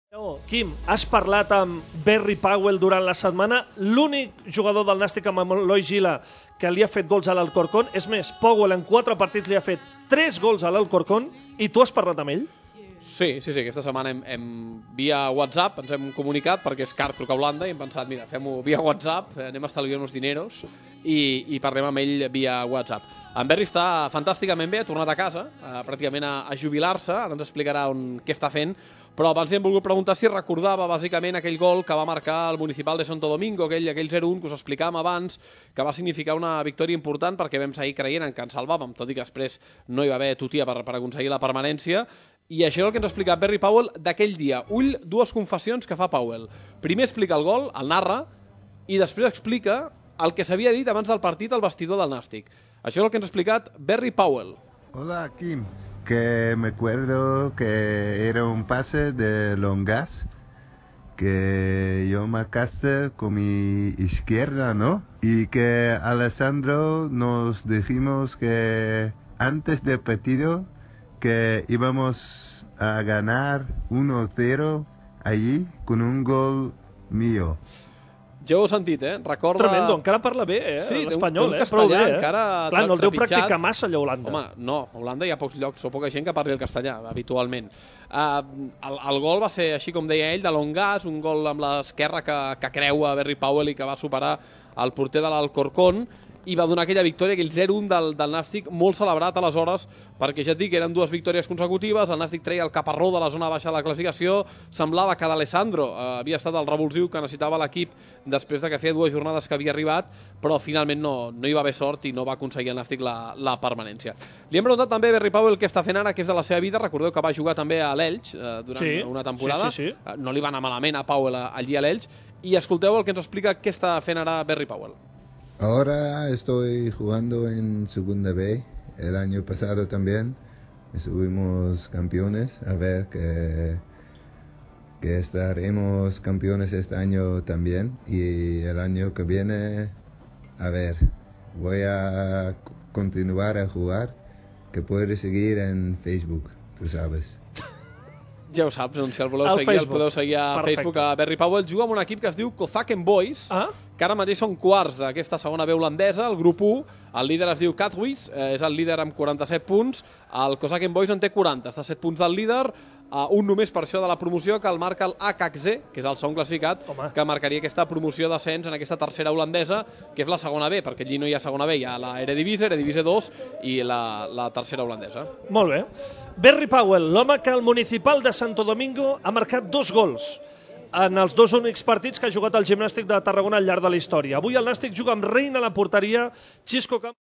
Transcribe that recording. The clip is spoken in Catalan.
Quim, has parlat amb Barry Powell durant la setmana, l'únic jugador del Nàstic amb Eloi Gila que li ha fet gols a l'Alcorcón. És més, Powell en 4 partits li ha fet 3 gols a l'Alcorcón i tu has parlat amb ell? Sí, aquesta setmana via WhatsApp ens hem comunicat perquè és car trucar a Holanda i hem pensat, mira, fem-ho via WhatsApp, anem a estalviar uns dineros i parlem amb ell via WhatsApp. En Barry està fantàsticament bé, ha tornat a casa, pràcticament a jubilar-se, ara ens explicarà què està fent, però abans li hem volgut preguntar si recordava bàsicament aquell gol que va marcar el Municipal de Santo Domingo, aquell 0-1 que us explicàvem abans, que va significar una victòria important perquè vam seguir creient en que ens salvàvem, tot i que després no hi va haver tutia per aconseguir la permanència. I això és el que ens ha explicat Barry Powell d'aquell dia. Ull, dues confessions que fa Powell. Primer explica el gol, el narra, i després explica el que s'havia dit abans del partit al vestidor del Nàstic. Això és el que ens ha explicat Barry Powell. Hola, Kim. Que me acuerdo que era un pase de Longas que yo marcaste con mi izquierda, ¿no? Y que Alessandro nos dijimos que antes del partido que íbamos a ganar 1-0 allí con un gol mío. Ja ho heu sentit, Recorda... Tremendo, encara parla bé, sí, l'espanyol, prou bé, encara... Clar, no el deu practicar massa, allò, a Holanda. Home, no, a Holanda hi ha pocs llocs o poca gent que parli el castellà, habitualment. El gol va ser, així com deia ell, de Longas, un gol amb l'esquerra que creua Barry Powell i que va superar el porter de l'Alcorcón, i va donar aquella victòria, aquell 0-1 del Nàstic, molt celebrat aleshores, perquè ja et dic, eren 2 victòries consecutives, el Nàstic treia el caparró de la zona baixa de la classificació, semblava que d'Alessandro havia estat el revulsiu que necessitava l'equip després de que feia 2 jornades que havia arribat, però finalment no hi va haver sort i no va aconseguir el Nàstic la permanència. Li hem preguntat també a Barry Powell què està fent ara, què és de la seva vida. Recordeu que va jugar també a l'Elx durant una temporada. Sí. No li va anar malament a Powell allí a l'Elx, i escolteu el que ens explica què està fent ara Barry Powell. Ahora estoy jugando en Segunda B. El año pasado también estuvimos campeones. A ver que estaremos campeones este año también. Y el año que viene, a ver, voy a continuar a jugar. Que puedes seguir en Facebook, tú sabes. Ja ho saps, si el voleu seguir, el podeu seguir a Facebook. A Barry Powell juga amb un equip que es diu Kozaken Boys, que ara mateix són quarts d'aquesta segona B holandesa, el grup 1. El líder es diu Katwijk, és el líder amb 47 punts. El Kozaken Boys en té 40, està a 7 punts del líder, un només per això de la promoció, que el marca el AKC, que és el segon classificat, que marcaria aquesta promoció d'ascens en aquesta tercera holandesa, que és la segona B, perquè allí no hi ha segona B, hi ha la Eredivisie 2 i la tercera holandesa. Molt bé. Barry Powell, l'home que al Municipal de Santo Domingo ha marcat 2 gols en els 2 únics partits que ha jugat el Gimnàstic de Tarragona al llarg de la història. Avui el Nàstic juga amb Reina a la porteria, Xisco Campos...